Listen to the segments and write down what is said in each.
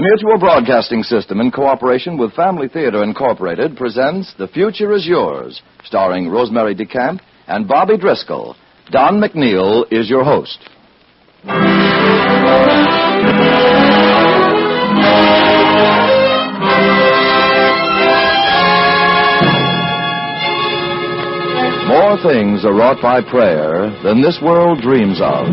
The Mutual Broadcasting System, in cooperation with Family Theater Incorporated, presents The Future Is Yours, starring Rosemary DeCamp and Bobby Driscoll. Don McNeil is your host. More things are wrought by prayer than this world dreams of.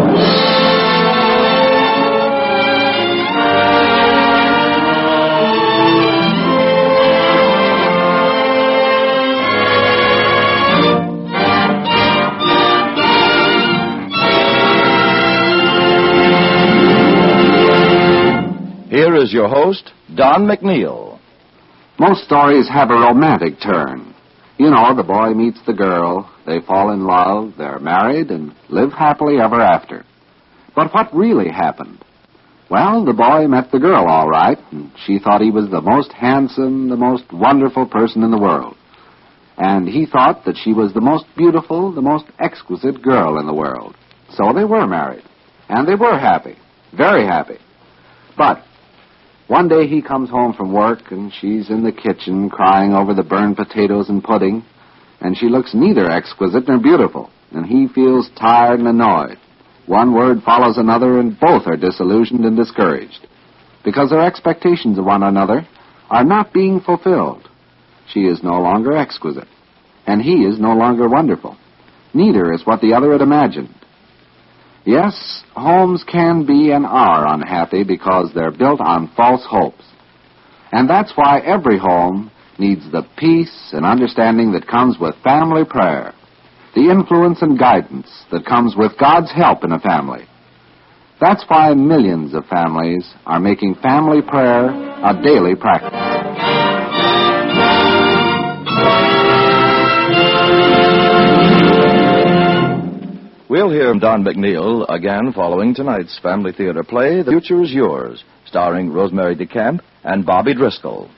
Here is your host, Don McNeil. Most stories have a romantic turn. You know, the boy meets the girl, they fall in love, they're married, and live happily ever after. But what really happened? Well, the boy met the girl all right, and she thought he was the most handsome, the most wonderful person in the world. And he thought that she was the most beautiful, the most exquisite girl in the world. So they were married, and they were happy, very happy. But one day he comes home from work, and she's in the kitchen crying over the burned potatoes and pudding, and she looks neither exquisite nor beautiful, and he feels tired and annoyed. One word follows another, and both are disillusioned and discouraged, because their expectations of one another are not being fulfilled. She is no longer exquisite, and he is no longer wonderful. Neither is what the other had imagined. Yes, homes can be and are unhappy because they're built on false hopes. And that's why every home needs the peace and understanding that comes with family prayer, the influence and guidance that comes with God's help in a family. That's why millions of families are making family prayer a daily practice. We'll hear Don McNeil again following tonight's Family Theater play, The Future Is Yours, starring Rosemary DeCamp and Bobby Driscoll.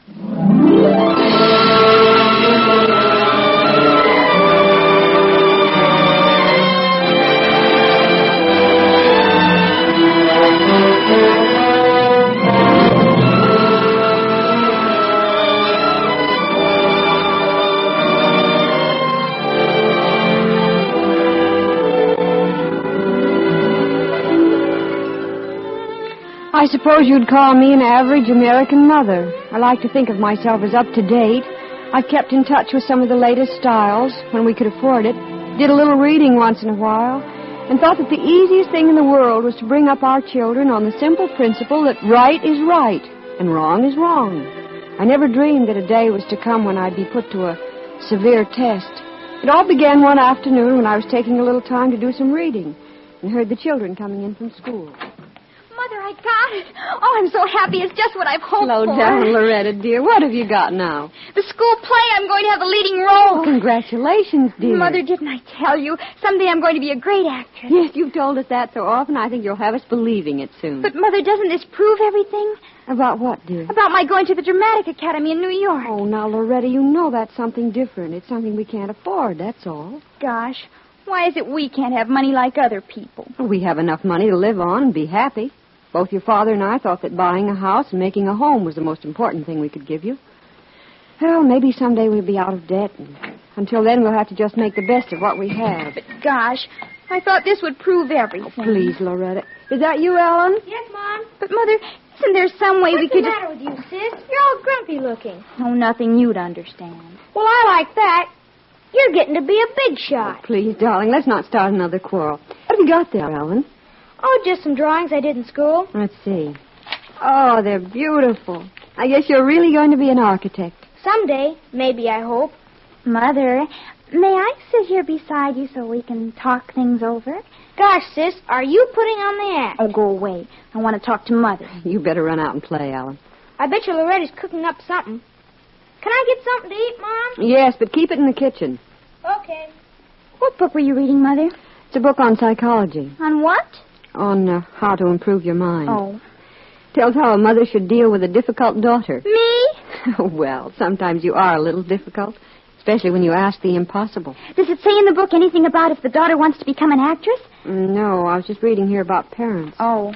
I suppose you'd call me an average American mother. I like to think of myself as up to date. I've kept in touch with some of the latest styles when we could afford it, did a little reading once in a while, and thought that the easiest thing in the world was to bring up our children on the simple principle that right is right and wrong is wrong. I never dreamed that a day was to come when I'd be put to a severe test. It all began one afternoon when I was taking a little time to do some reading and heard the children coming in from school. Mother, I got it. Oh, I'm so happy. It's just what I've hoped Slow for. down, Loretta, dear. What have you got now? The school play. I'm going to have a leading role. Oh, congratulations, dear. Mother, didn't I tell you? Someday I'm going to be a great actress. Yes, you've told us that so often, I think you'll have us believing it soon. But, Mother, doesn't this prove everything? About what, dear? About my going to the Dramatic Academy in New York. Oh, now, Loretta, you know that's something different. It's something we can't afford, that's all. Gosh, why is it we can't have money like other people? We have enough money to live on and be happy. Both your father and I thought that buying a house and making a home was the most important thing we could give you. Well, maybe someday we'll be out of debt, and until then we'll have to just make the best of what we have. But, gosh, I thought this would prove everything. Oh, please, Loretta. Is that you, Ellen? Yes, Mom. But, Mother, isn't there some way we could What's the matter with you, sis? You're all grumpy looking. Oh, nothing you'd understand. Well, I like that. You're getting to be a big shot. Oh, please, darling, let's not start another quarrel. What have you got there, Ellen? Oh, just some drawings I did in school. Let's see. Oh, they're beautiful. I guess you're really going to be an architect. Someday, maybe, I hope. Mother, may I sit here beside you so we can talk things over? Gosh, sis, are you putting on the act? Oh, go away. I want to talk to Mother. You better run out and play, Ellen. I bet you Loretta's cooking up something. Can I get something to eat, Mom? Yes, but keep it in the kitchen. Okay. What book were you reading, Mother? It's a book on psychology. On what? On how to improve your mind. Oh. Tells how a mother should deal with a difficult daughter. Me? Well, sometimes you are a little difficult, especially when you ask the impossible. Does it say in the book anything about if the daughter wants to become an actress? No, I was just reading here about parents. Oh.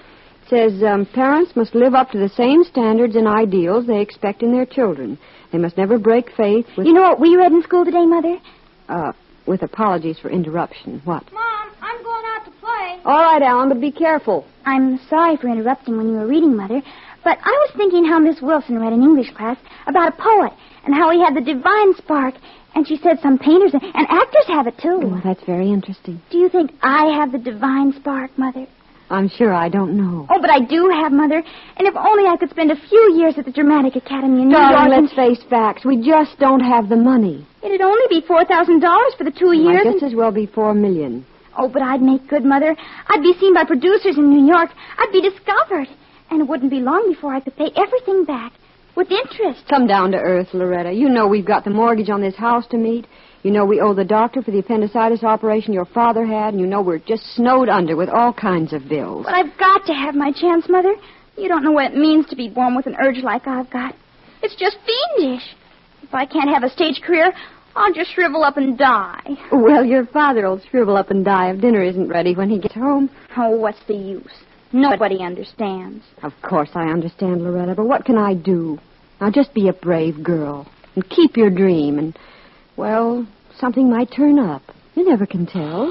Says parents must live up to the same standards and ideals they expect in their children. They must never break faith with... You know what we read in school today, Mother? With apologies for interruption. What? Mom, I'm going out to play. All right, Alan, but be careful. I'm sorry for interrupting when you were reading, Mother, but I was thinking how Miss Wilson read in English class about a poet and how he had the divine spark, and she said some painters and actors have it, too. Oh, that's very interesting. Do you think I have the divine spark, Mother? I'm sure I don't know. Oh, but I do have, Mother, and if only I could spend a few years at the Dramatic Academy in New York. Darling, let's face facts. We just don't have the money. It'd only be $4,000 for the 2 years. Might just as well be $4 million. Oh, but I'd make good, Mother. I'd be seen by producers in New York. I'd be discovered. And it wouldn't be long before I could pay everything back with interest. Come down to earth, Loretta. You know we've got the mortgage on this house to meet. You know we owe the doctor for the appendicitis operation your father had. And you know we're just snowed under with all kinds of bills. But I've got to have my chance, Mother. You don't know what it means to be born with an urge like I've got. It's just fiendish. If I can't have a stage career, I'll just shrivel up and die. Well, your father'll shrivel up and die if dinner isn't ready when he gets home. Oh, what's the use? Nobody understands. Of course I understand, Loretta, but what can I do? Now, just be a brave girl and keep your dream and, well, something might turn up. You never can tell.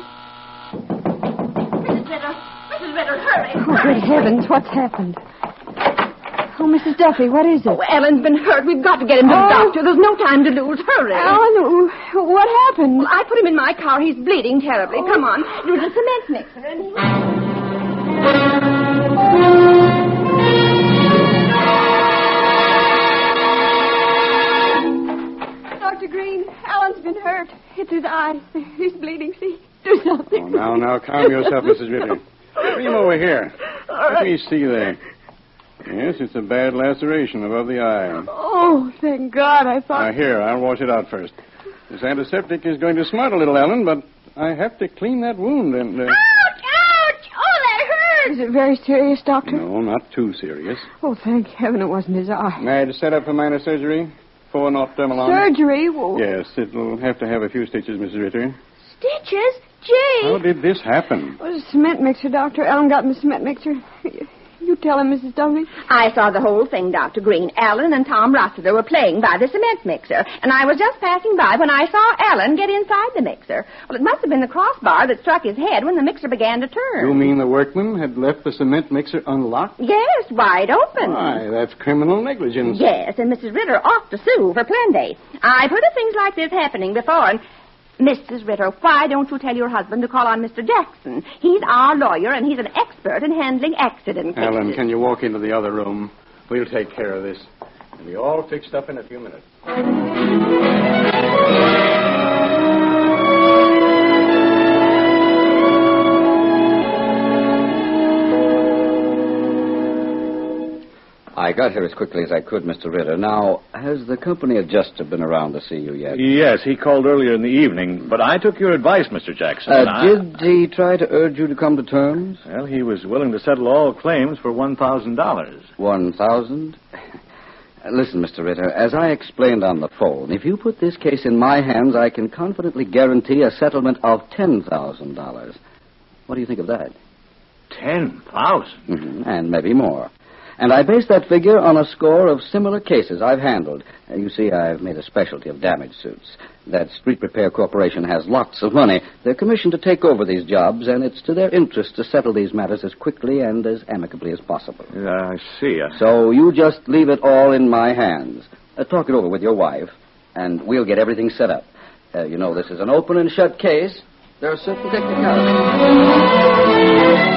Mrs. Ritter, hurry. Oh, good heavens, what's happened? Oh, Mrs. Duffy, what is it? Oh, Ellen's been hurt. We've got to get him to the doctor. There's no time to lose. Hurry. Alan, what happened? Well, I put him in my car. He's bleeding terribly. Come on. There's a cement mixer. And Dr. Green, Alan's been hurt. It's his eye. He's bleeding. See? Do something. Oh, now, calm yourself, Mrs. Ritter. Bring him over here. Let me see there. Yes, it's a bad laceration above the eye. Oh, thank God. I thought... Now, here, I'll wash it out first. This antiseptic is going to smart a little, Ellen, but I have to clean that wound and... Ouch! Ouch! Oh, that hurts! Is it very serious, Doctor? No, not too serious. Oh, thank heaven it wasn't his eye. May I set up for minor surgery? 4 North-Dermalon? Surgery? Well... Yes, it'll have to have a few stitches, Mrs. Ritter. Stitches? Gee! How did this happen? It was a cement mixer, Doctor. Ellen got in the cement mixer. You tell him, Mrs. Duffy. I saw the whole thing, Dr. Green. Alan and Tom Rossiter were playing by the cement mixer, and I was just passing by when I saw Alan get inside the mixer. Well, it must have been the crossbar that struck his head when the mixer began to turn. You mean the workman had left the cement mixer unlocked? Yes, wide open. Why, that's criminal negligence. Yes, and Mrs. Ritter ought to sue for Plenday. I've heard of things like this happening before, and... Mrs. Ritter, why don't you tell your husband to call on Mr. Jackson? He's our lawyer, and he's an expert in handling accident cases. Ellen, can you walk into the other room? We'll take care of this. We'll be all fixed up in a few minutes. I got here as quickly as I could, Mr. Ritter. Now, has the company adjuster been around to see you yet? Yes, he called earlier in the evening, but I took your advice, Mr. Jackson. Did he try to urge you to come to terms? Well, he was willing to settle all claims for $1,000. $1,000? Listen, Mr. Ritter, as I explained on the phone, if you put this case in my hands, I can confidently guarantee a settlement of $10,000. What do you think of that? 10,000? Mm-hmm, and maybe more. And I base that figure on a score of similar cases I've handled. You see, I've made a specialty of damage suits. That Street Repair Corporation has lots of money. They're commissioned to take over these jobs, and it's to their interest to settle these matters as quickly and as amicably as possible. I see. So you just leave it all in my hands. Talk it over with your wife, and we'll get everything set up. You know, this is an open and shut case. There are certain technicalities.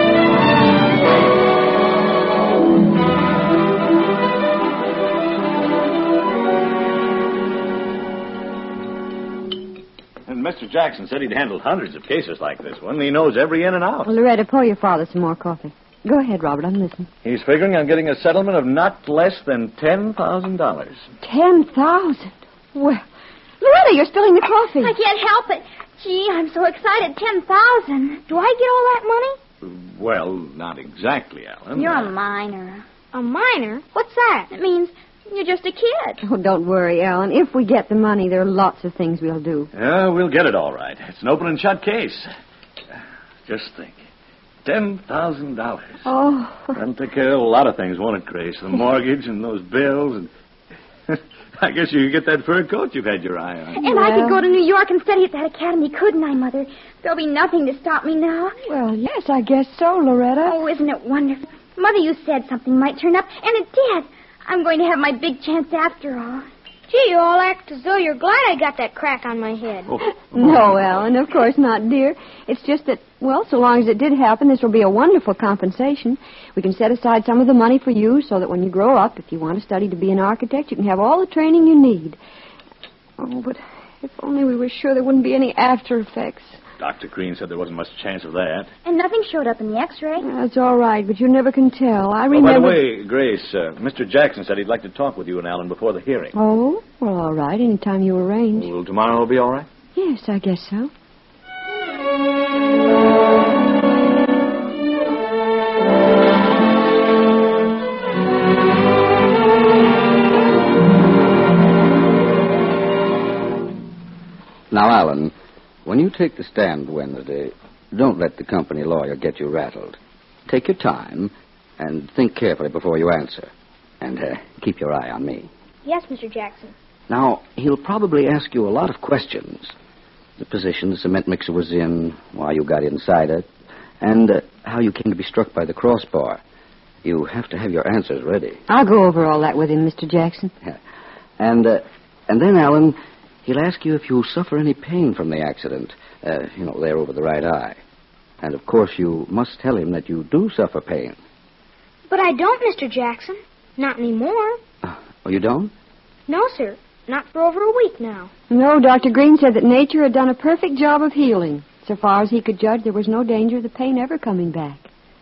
Mr. Jackson said he'd handled hundreds of cases like this one. He knows every in and out. Well, Loretta, pour your father some more coffee. Go ahead, Robert. I'm listening. He's figuring on getting a settlement of not less than $10,000. $10,000? Well, Loretta, you're spilling the coffee. I can't help it. Gee, I'm so excited. 10,000. Do I get all that money? Well, not exactly, Alan. You're a minor. A minor? What's that? It means you're just a kid. Oh, don't worry, Alan. If we get the money, there are lots of things we'll do. Yeah, we'll get it all right. It's an open and shut case. Just think. $10,000. Oh. That'll take care of a lot of things, won't it, Grace? The mortgage and those bills and... I guess you could get that fur coat you've had your eye on. And I could go to New York and study at that academy, couldn't I, Mother? There'll be nothing to stop me now. Well, yes, I guess so, Loretta. Oh, isn't it wonderful? Mother, you said something might turn up, and it did. I'm going to have my big chance after all. Gee, you all act as though you're glad I got that crack on my head. Oh. No, Alan, of course not, dear. It's just that, well, so long as it did happen, this will be a wonderful compensation. We can set aside some of the money for you so that when you grow up, if you want to study to be an architect, you can have all the training you need. Oh, but if only we were sure there wouldn't be any after effects. Dr. Green said there wasn't much chance of that. And nothing showed up in the x-ray. That's all right, but you never can tell. I Oh, remember... by the way, Grace, Mr. Jackson said he'd like to talk with you and Alan before the hearing. Oh, well, all right, anytime you arrange. Well, tomorrow will be all right? Yes, I guess so. Now, Alan, when you take the stand Wednesday, don't let the company lawyer get you rattled. Take your time and think carefully before you answer. And keep your eye on me. Yes, Mr. Jackson. Now, he'll probably ask you a lot of questions. The position the cement mixer was in, why you got inside it, and how you came to be struck by the crossbar. You have to have your answers ready. I'll go over all that with him, Mr. Jackson. Yeah. And then, Alan, he'll ask you if you suffer any pain from the accident, there over the right eye. And, of course, you must tell him that you do suffer pain. But I don't, Mr. Jackson. Not anymore. Oh, you don't? No, sir. Not for over a week now. No, Dr. Green said that nature had done a perfect job of healing. So far as he could judge, there was no danger of the pain ever coming back.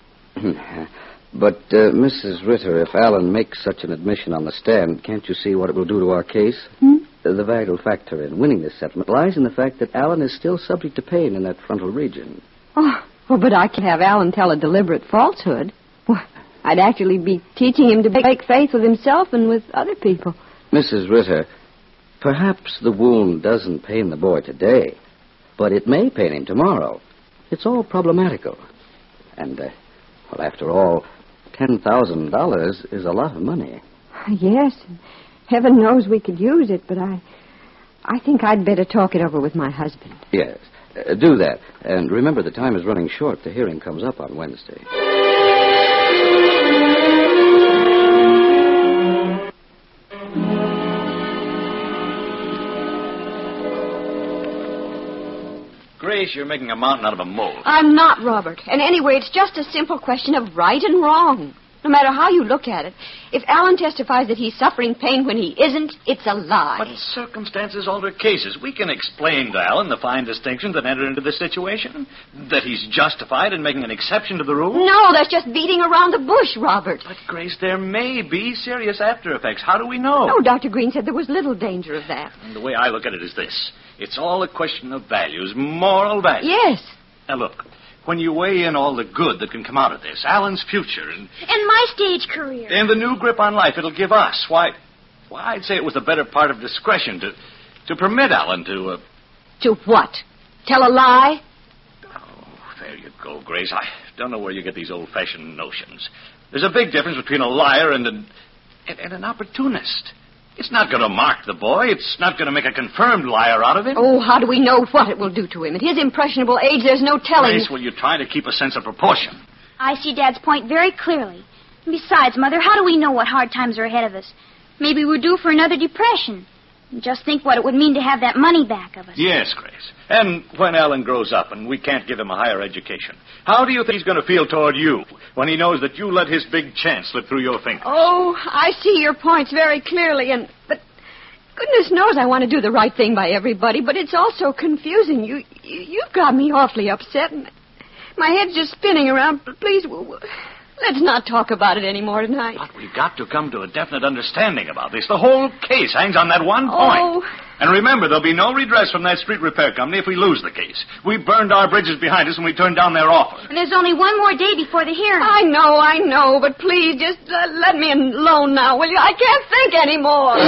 But, Mrs. Ritter, if Alan makes such an admission on the stand, can't you see what it will do to our case? The vital factor in winning this settlement lies in the fact that Alan is still subject to pain in that frontal region. Oh, well, but I can't have Alan tell a deliberate falsehood. Well, I'd actually be teaching him to make faith with himself and with other people. Mrs. Ritter, perhaps the wound doesn't pain the boy today, but it may pain him tomorrow. It's all problematical. And, after all, $10,000 is a lot of money. Yes, heaven knows we could use it, but I think I'd better talk it over with my husband. Yes, do that. And remember, the time is running short. The hearing comes up on Wednesday. Grace, you're making a mountain out of a mole. I'm not, Robert. And anyway, it's just a simple question of right and wrong. No matter how you look at it. If Alan testifies that he's suffering pain when he isn't, it's a lie. But circumstances alter cases. We can explain to Alan the fine distinctions that enter into this situation. That he's justified in making an exception to the rule. No, that's just beating around the bush, Robert. But, Grace, there may be serious after effects. How do we know? No, Dr. Green said there was little danger of that. And the way I look at it is this. It's all a question of values, moral values. Yes. Now, look, when you weigh in all the good that can come out of this, Alan's future and my stage career. And the new grip on life it'll give us, why, I'd say it was the better part of discretion to permit Alan to... To what? Tell a lie? Oh, there you go, Grace. I don't know where you get these old-fashioned notions. There's a big difference between a liar and an opportunist. It's not going to mark the boy. It's not going to make a confirmed liar out of him. Oh, how do we know what it will do to him? At his impressionable age, there's no telling. Grace, will you try to keep a sense of proportion? I see Dad's point very clearly. Besides, Mother, how do we know what hard times are ahead of us? Maybe we're due for another depression. Just think what it would mean to have that money back of us. Yes, Grace. And when Alan grows up and we can't give him a higher education, how do you think he's going to feel toward you when he knows that you let his big chance slip through your fingers? Oh, I see your points very clearly, but goodness knows I want to do the right thing by everybody, but it's all so confusing. You've got me awfully upset, and my head's just spinning around. Please, let's not talk about it anymore tonight. But we've got to come to a definite understanding about this. The whole case hangs on that one point. Oh. And remember, there'll be no redress from that street repair company if we lose the case. We burned our bridges behind us and we turned down their offer. And there's only one more day before the hearing. I know, but please, just let me alone now, will you? I can't think anymore.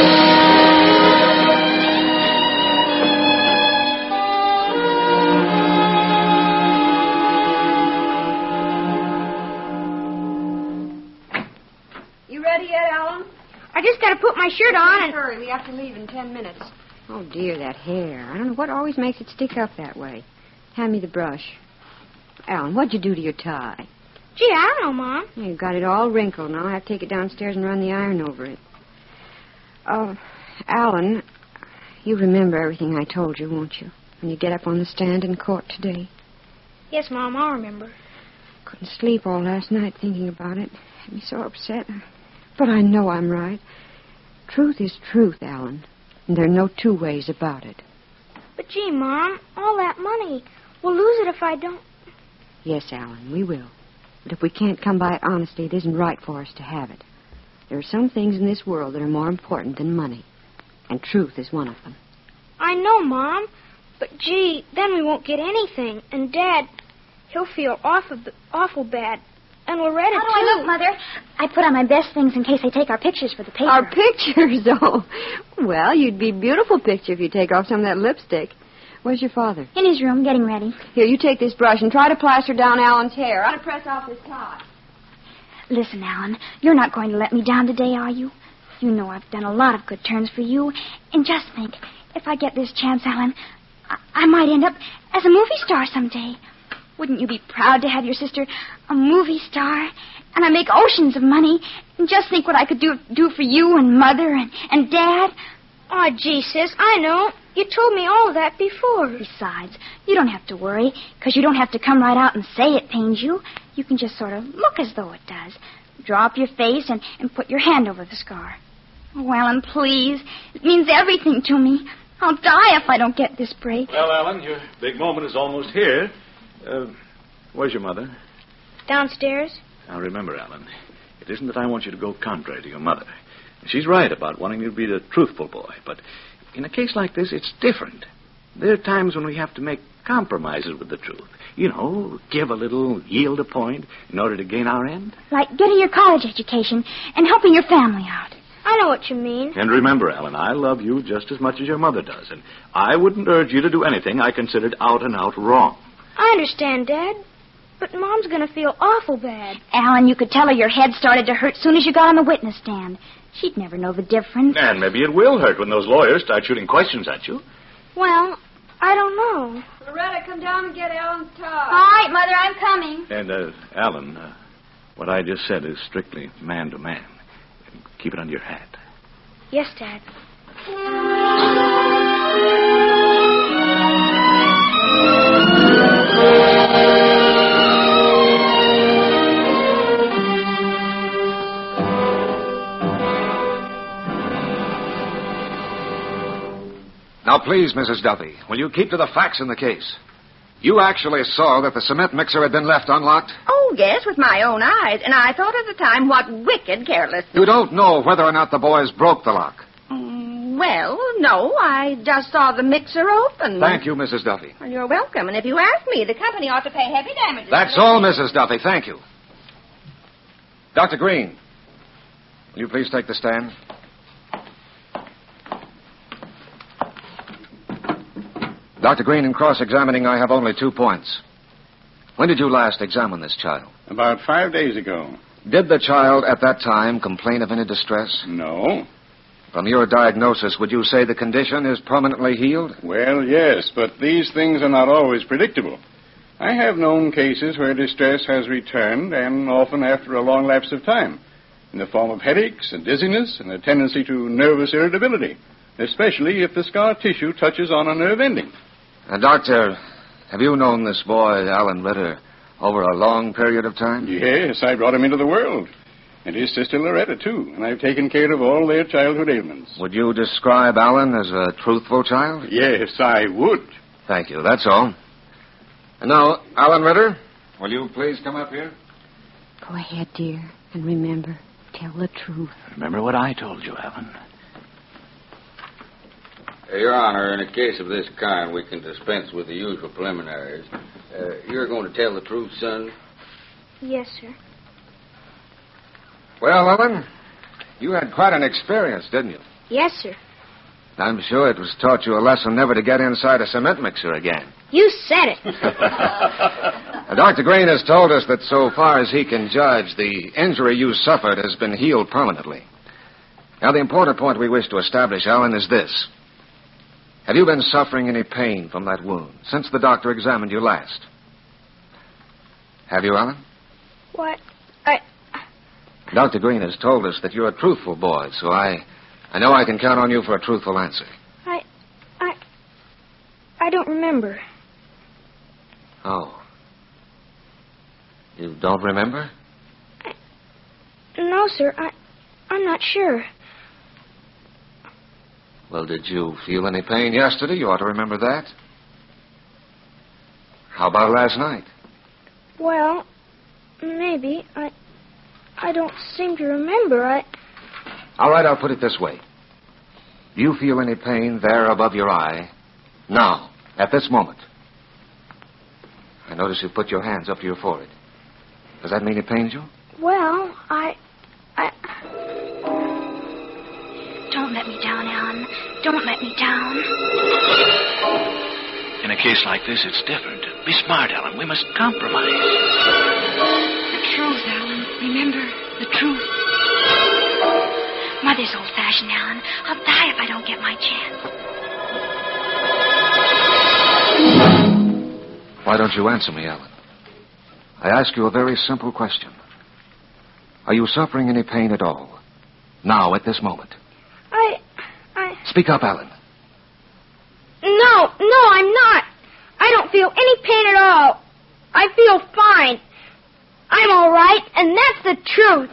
I just got to put my shirt on and... Hurry, we have to leave in 10 minutes. Oh, dear, that hair. I don't know what always makes it stick up that way. Hand me the brush. Alan, what'd you do to your tie? Gee, I don't know, Mom. You've got it all wrinkled. Now I'll have to take it downstairs and run the iron over it. Oh, Alan, you remember everything I told you, won't you? When you get up on the stand in court today. Yes, Mom, I'll remember. Couldn't sleep all last night thinking about it. Had me so upset. But I know I'm right. Truth is truth, Alan. And there are no two ways about it. But, gee, Mom, all that money. We'll lose it if I don't... Yes, Alan, we will. But if we can't come by it honestly, it isn't right for us to have it. There are some things in this world that are more important than money. And truth is one of them. I know, Mom. But, gee, then we won't get anything. And Dad, he'll feel awful bad. And Loretta, How do too. I look, Mother? I put on my best things in case they take our pictures for the paper. Our pictures? Oh, well, you'd be a beautiful picture if you take off some of that lipstick. Where's your father? In his room, getting ready. Here, you take this brush and try to plaster down Alan's hair. I'm going to press off his tie. Listen, Alan, you're not going to let me down today, are you? You know I've done a lot of good turns for you. And just think, if I get this chance, Alan, I might end up as a movie star someday. Wouldn't you be proud to have your sister a movie star? And I make oceans of money. And just think what I could do for you and Mother and Dad. Oh, gee, sis, I know. You told me all of that before. Besides, you don't have to worry, because you don't have to come right out and say it pains you. You can just sort of look as though it does. Draw up your face and put your hand over the scar. Oh, Alan, please. It means everything to me. I'll die if I don't get this break. Well, Alan, your big moment is almost here. Where's your mother? Downstairs. Now, remember, Alan, it isn't that I want you to go contrary to your mother. She's right about wanting you to be the truthful boy, but in a case like this, it's different. There are times when we have to make compromises with the truth. You know, give a little, yield a point in order to gain our end. Like getting your college education and helping your family out. I know what you mean. And remember, Alan, I love you just as much as your mother does, and I wouldn't urge you to do anything I considered out and out wrong. I understand, Dad. But Mom's going to feel awful bad. Alan, you could tell her your head started to hurt soon as you got on the witness stand. She'd never know the difference. And maybe it will hurt when those lawyers start shooting questions at you. Well, I don't know. Loretta, come down and get Alan's tie. All right, Mother, I'm coming. And, Alan, what I just said is strictly man to man. Keep it under your hat. Yes, Dad. Now, please, Mrs. Duffy, will you keep to the facts in the case? You actually saw that the cement mixer had been left unlocked? Oh, yes, with my own eyes. And I thought at the time what wicked carelessness. You don't know whether or not the boys broke the lock. Well, no, I just saw the mixer open. Thank you, Mrs. Duffy. Well, you're welcome. And if you ask me, the company ought to pay heavy damages. That's all, Mrs. Duffy. Thank you. Dr. Green, will you please take the stand? Dr. Green, in cross-examining, I have only 2 points. When did you last examine this child? About 5 days ago. Did the child at that time complain of any distress? No. From your diagnosis, would you say the condition is permanently healed? Well, yes, but these things are not always predictable. I have known cases where distress has returned, and often after a long lapse of time, in the form of headaches and dizziness and a tendency to nervous irritability, especially if the scar tissue touches on a nerve ending. Doctor, have you known this boy, Alan Ritter, over a long period of time? Yes, I brought him into the world. And his sister Loretta, too. And I've taken care of all their childhood ailments. Would you describe Alan as a truthful child? Yes, I would. Thank you. That's all. And now, Alan Ritter, will you please come up here? Go ahead, dear. And remember, tell the truth. Remember what I told you, Alan. Your Honor, in a case of this kind, we can dispense with the usual preliminaries. You're going to tell the truth, son? Yes, sir. Well, Alan, you had quite an experience, didn't you? Yes, sir. I'm sure it was taught you a lesson never to get inside a cement mixer again. You said it. Dr. Green has told us that so far as he can judge, the injury you suffered has been healed permanently. Now, the important point we wish to establish, Alan, is this. Have you been suffering any pain from that wound since the doctor examined you last? Have you, Alan? What? Dr. Green has told us that you're a truthful boy, so I know I can count on you for a truthful answer. I don't remember. Oh. You don't remember? No, sir. I'm not sure. Well, did you feel any pain yesterday? You ought to remember that. How about last night? Well, maybe. I don't seem to remember. All right, I'll put it this way. Do you feel any pain there above your eye? Now, at this moment. I notice you put your hands up to your forehead. Does that mean it pains you? Well, Don't let me down, Alan. Don't let me down. In a case like this, it's different. Be smart, Alan. We must compromise. The truth, Alan. Remember, the truth. Mother's old-fashioned, Alan. I'll die if I don't get my chance. Why don't you answer me, Alan? I ask you a very simple question. Are you suffering any pain at all? Now, at this moment. Speak up, Alan. No, I'm not. I don't feel any pain at all. I feel fine. I'm all right, and that's the truth.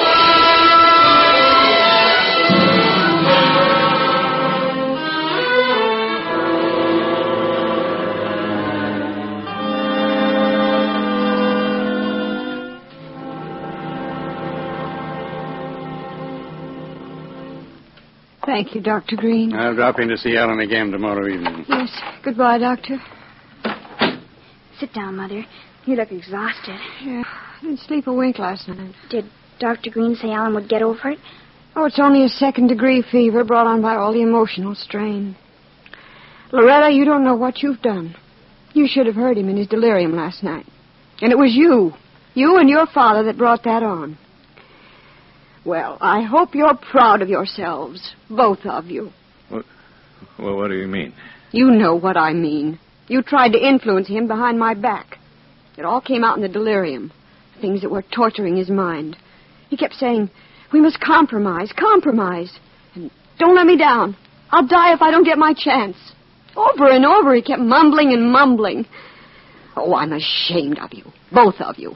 Thank you, Dr. Green. I'll drop in to see Alan again tomorrow evening. Yes. Goodbye, Doctor. Sit down, Mother. You look exhausted. Yeah. I didn't sleep a wink last night. Did Dr. Green say Alan would get over it? Oh, it's only a second-degree fever brought on by all the emotional strain. Loretta, you don't know what you've done. You should have heard him in his delirium last night. And it was you and your father that brought that on. Well, I hope you're proud of yourselves, both of you. What do you mean? You know what I mean. You tried to influence him behind my back. It all came out in the delirium, things that were torturing his mind. He kept saying, we must compromise. And don't let me down. I'll die if I don't get my chance. Over and over, he kept mumbling and mumbling. Oh, I'm ashamed of you, both of you.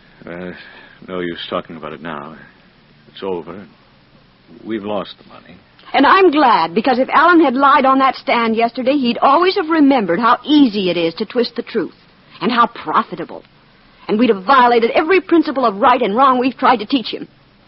No use talking about it now. It's over. We've lost the money. And I'm glad, because if Alan had lied on that stand yesterday, he'd always have remembered how easy it is to twist the truth, and how profitable. And we'd have violated every principle of right and wrong we've tried to teach him.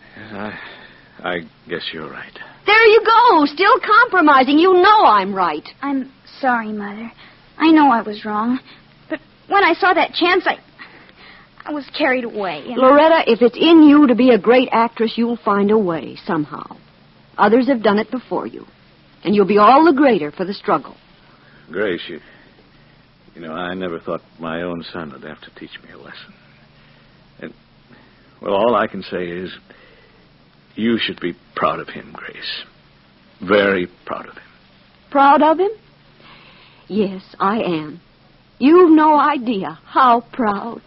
I guess you're right. There you go, still compromising. You know I'm right. I'm sorry, Mother. I know I was wrong. But when I saw that chance, I was carried away. Loretta, if it's in you to be a great actress, you'll find a way somehow. Others have done it before you. And you'll be all the greater for the struggle. Grace, you know, I never thought my own son would have to teach me a lesson. And, well, all I can say is you should be proud of him, Grace. Very proud of him. Proud of him? Yes, I am. You've no idea how proud.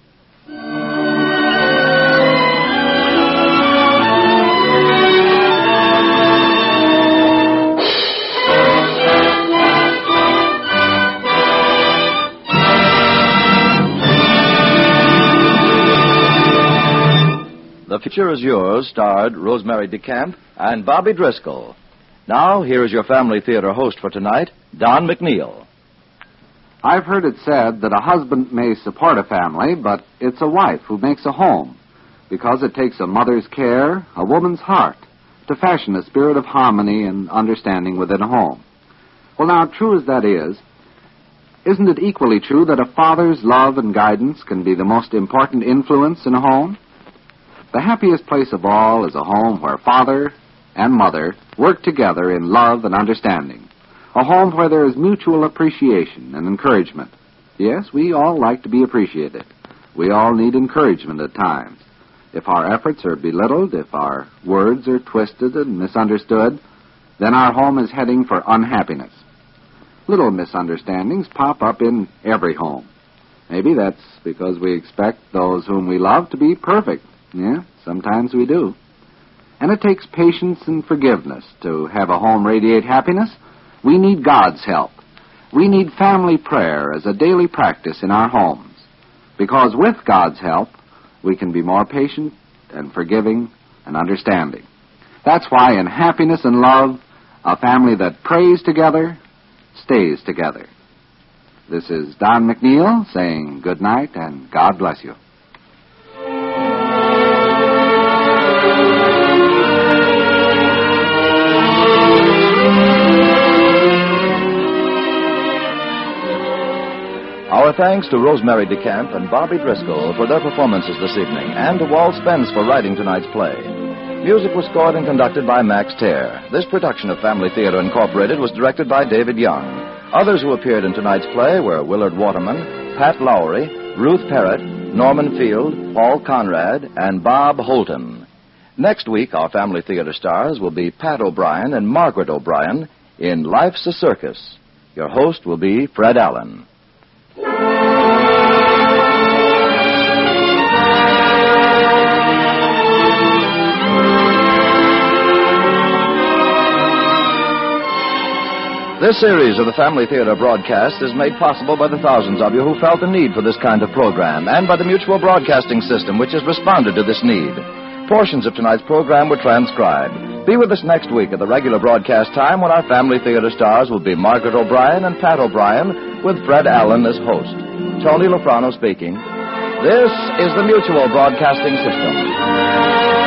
The Future Is Yours starred Rosemary DeCamp and Bobby Driscoll. Now, here is your Family Theater host for tonight, Don McNeil. I've heard it said that a husband may support a family, but it's a wife who makes a home, because it takes a mother's care, a woman's heart, to fashion a spirit of harmony and understanding within a home. Well, now, true as that is, isn't it equally true that a father's love and guidance can be the most important influence in a home? The happiest place of all is a home where father and mother work together in love and understanding. A home where there is mutual appreciation and encouragement. Yes, we all like to be appreciated. We all need encouragement at times. If our efforts are belittled, if our words are twisted and misunderstood, then our home is heading for unhappiness. Little misunderstandings pop up in every home. Maybe that's because we expect those whom we love to be perfect. Yeah, sometimes we do. And it takes patience and forgiveness to have a home radiate happiness. We need God's help. We need family prayer as a daily practice in our homes. Because with God's help, we can be more patient and forgiving and understanding. That's why in happiness and love, a family that prays together stays together. This is Don McNeil saying good night and God bless you. Our thanks to Rosemary DeCamp and Bobby Driscoll for their performances this evening, and to Walt Spence for writing tonight's play. Music was scored and conducted by Max Terr. This production of Family Theater Incorporated was directed by David Young. Others who appeared in tonight's play were Willard Waterman, Pat Lowry, Ruth Parrott, Norman Field, Paul Conrad, and Bob Holton. Next week, our Family Theater stars will be Pat O'Brien and Margaret O'Brien in Life's a Circus. Your host will be Fred Allen. This series of the Family Theater broadcast is made possible by the thousands of you who felt the need for this kind of program, and by the Mutual Broadcasting System, which has responded to this need. Portions of tonight's program were transcribed. Be with us next week at the regular broadcast time when our Family Theater stars will be Margaret O'Brien and Pat O'Brien, with Fred Allen as host. Tony Lofrano speaking. This is the Mutual Broadcasting System.